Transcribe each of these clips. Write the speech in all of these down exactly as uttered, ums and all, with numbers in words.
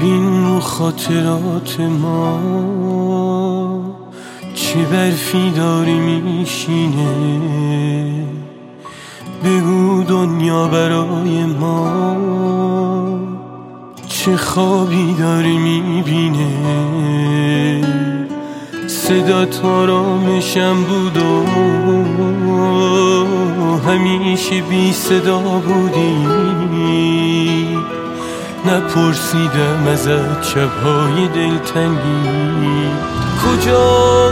ببین رو خاطرات ما چه برفی داری میشینه، بگو دنیا برای ما چه خوابی داری میبینه. صدات آرامشم بود و همیشه بی صدا بودی، نپرسیدم ازت شبهای دلتنگی کجا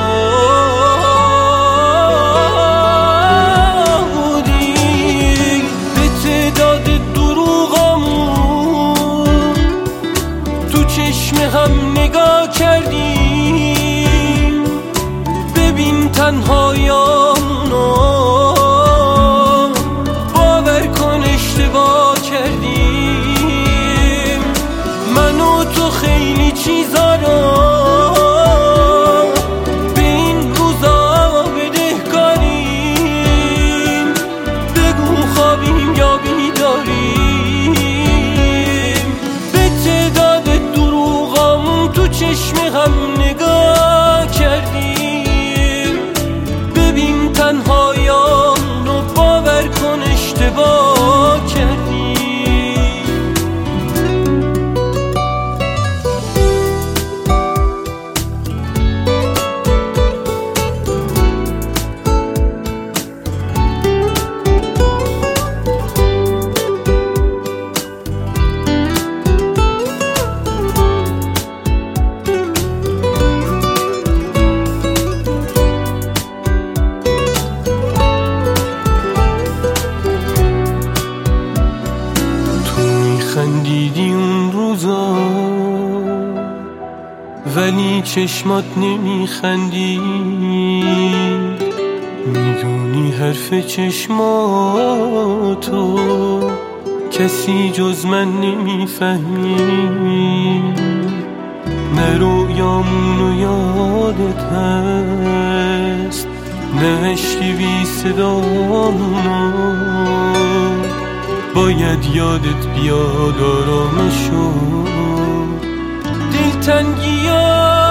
بودی. به تعداد دروغامون تو چشم هم نگاه کردیم، ببین تنهایامونو باور کن اشتباه کردیم. من و تو خیلی چیزا رو به این روزا بدهکاریم، بگو خوابیم یا بیداریم. به تعداد دروغامون تو چشم هم نگاه کردیم، ببین تنهایامونو باور کن اشتباه کردیم. خندیدی اون روزا ولی چشمات نمیخندی، میدونی حرف چشماتو کسی جز من نمیفهمی. نه رویامونو یادت هست، نه عشقی بی صدامونو، باید یادت بیاد آرامشو دلتنگی ها